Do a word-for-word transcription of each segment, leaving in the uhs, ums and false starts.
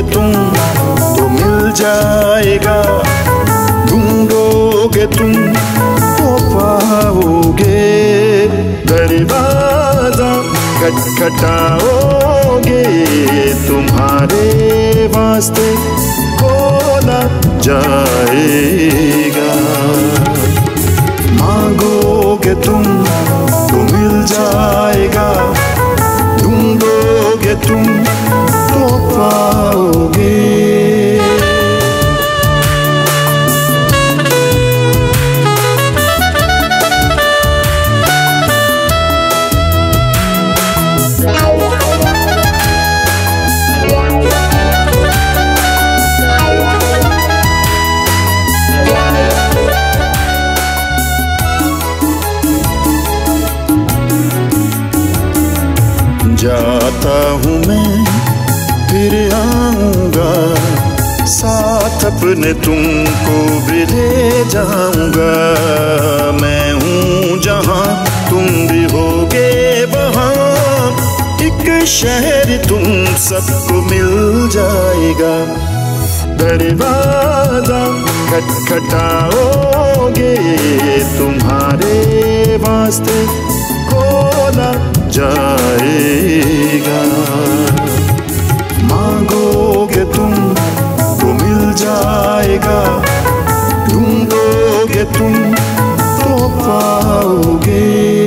ढूंढोगे तुम तो मिल जाएगा, ढूंढोगे तुम तो पाओगे। दरवाजा खटखटाओगे तुम्हारे वास्ते खोला जाएगा। मांगोगे तुम तो मिल जाएगा, ढूंढोगे तुम तो पाओगे। जाता हूँ मैं फिर आऊँगा, साथ अपने तुमको भी ले जाऊँगा। मैं हूँ जहाँ तुम भी होगे वहाँ, एक शहर तुम सबको मिल जाएगा। दरवाजा खटखटाओगे तुम्हारे वास्ते खोला जाएगा। मांगोगे तुम तो मिल जाएगा, ढूंढोगे तुम तो पाओगे।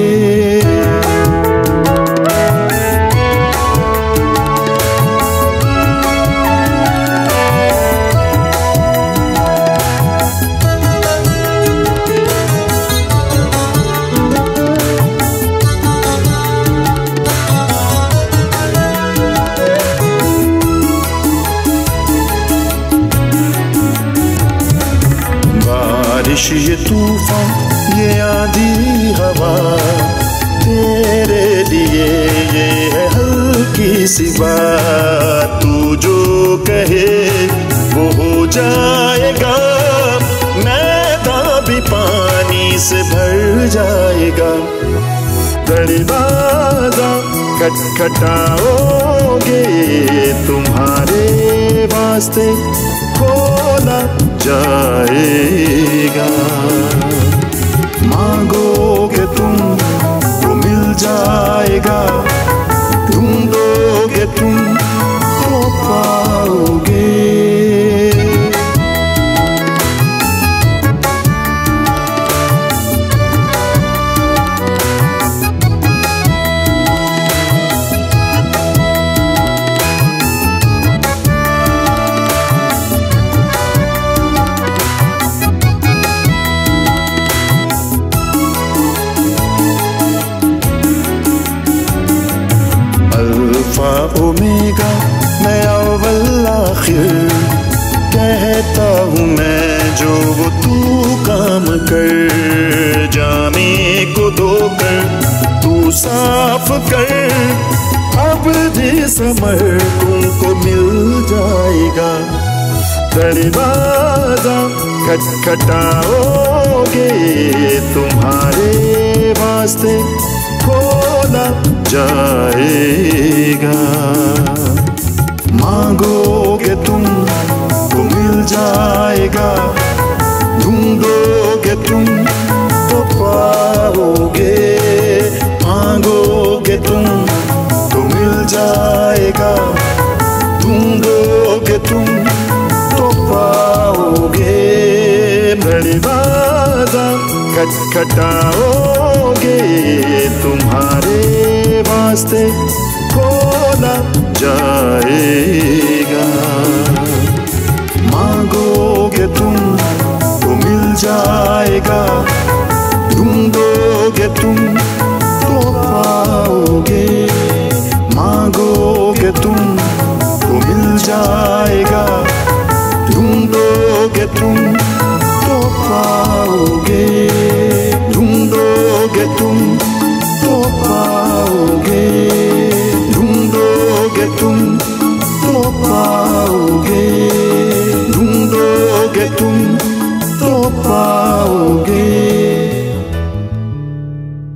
बारिश ये तूफान ये आंधी हवा, तेरे लिए ये है हल्की सी बात। तू जो कहे वो हो जाएगा, मैदान भी पानी से भर जाएगा। दरवाजा खटखटाओगे तुम्हारे वास्ते खोला जाएगा। मांगोगे तुम तो मिल जाएगा, ढूंढोगे तुम तो पाओगे। अल्फा ओमेगा मैं अव्वल आखिर, कहता हूँ मैं जो वो तू काम कर। जाने को धोकर तू साफ कर, अब भी समर तुमको मिल जाएगा। दरवाजा खटखटाओगे तुम्हारे वास्ते खोला जाएगा। मांगोगे तुम तो मिल जाएगा, ढूंढोगे तुम तो पाओगे। मांगोगे तुम तो मिल जाएगा, ढूंढोगे तुम तो पाओगे। दरवाजा खटखटाओगे तुम्हारे वास्ते खोला जाएगा। मांगोगे तुम तो मिल जाएगा, ढूंढोगे तुम तो पाओगे। मांगोगे तुम तो मिल जाएगा, ढूंढोगे तुम तो पाओगे। ढूंढोगे तुम तो पाओगे, ढूंढोगे तुम तो पाओगे।